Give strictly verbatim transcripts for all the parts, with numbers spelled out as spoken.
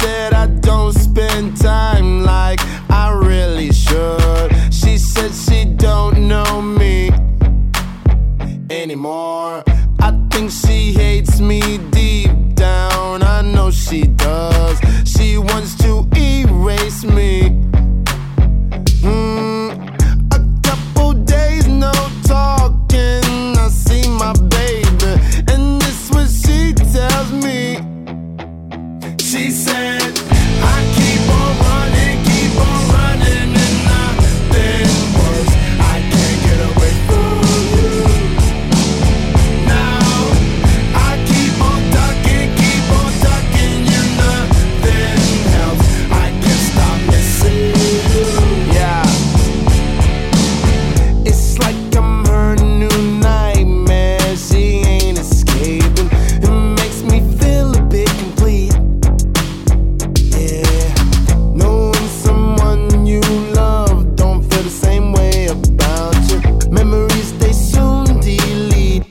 said I don't spend time like I really should. She said she don't know me anymore. I think she hates me deep down, I know she does. She wants to erase me. Mm, a couple days no talking, I see my baby, and this what she tells me. She said, I keep on running, keep on running, and nothing works. I can't get away from you. Now I keep on ducking, keep on ducking you, nothing helps. I can't stop missing you. Yeah, it's like I'm her new nightmare. She ain't escaping. It makes me feel a bit complete. Yeah, knowing someone you love don't feel the same way about you. Memories they soon delete.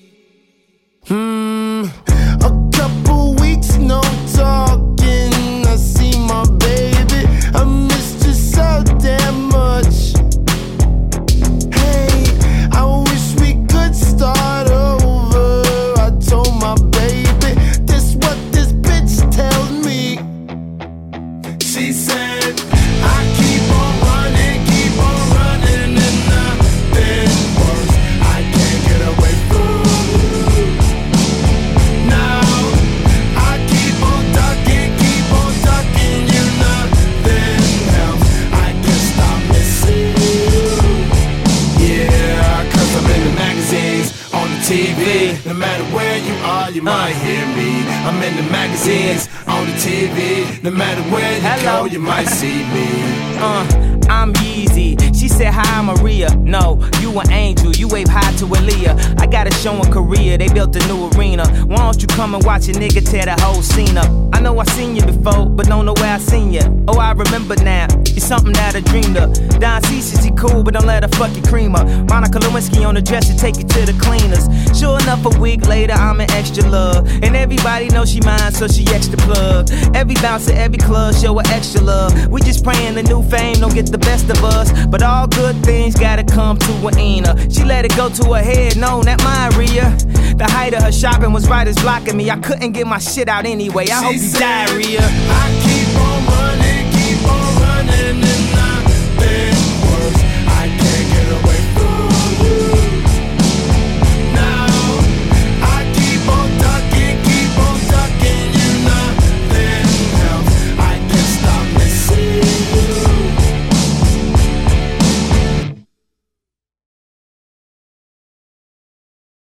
Hmm, a couple weeks no talking, I see my baby, I missed you so damn much. Hey, I wish we could start over. I told my baby, this what this bitch tells me. She said, I keep on running, keep on running, and nothing works. I can't get away from you. Now I keep on ducking, keep on ducking you, nothing helps. I can't stop missing you. Yeah, cause I'm in the magazines, on the T V. No matter where you are, you might hear me. I'm in the magazines, on the T V. No matter where you Hello. go, you might see me. Uh, I'm Yeezy. She said, hi, Maria. No, you an angel. You wave high to Aaliyah. I got a show in Korea. They built a new arena. Why don't you come and watch a nigga tear the whole scene up? I know I seen you before, but don't know where I seen you. Oh, I remember now. You're something that I dreamed of. Don C, she cool, but don't let her fuck your creamer. Monica Lewinsky on the dresser, take you to the cleaners. Sure enough, a week later, I'm in extra love. And everybody knows she mine, so she extra plug. Every bounce at every club, show her extra love. We just praying the new fame don't get the best of us. But all good things gotta come to an end. She let it go to her head, no, not mine, Rhea. The height of her shopping was right as blocking me. I couldn't get my shit out anyway. I She hope you said, die, Rhea. I keep on running, keep on running.